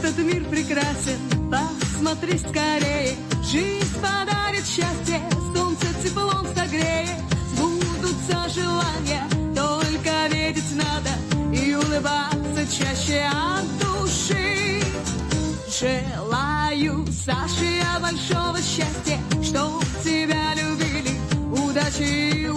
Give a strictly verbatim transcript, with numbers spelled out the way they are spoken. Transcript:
Этот мир прекрасен, посмотри скорее. Жизнь подарит счастье, солнце теплом согреет. Сбудутся желания, только видеть надо и улыбаться чаще от души. Желаю, Саше, я большого счастья, чтоб тебя любили, удачи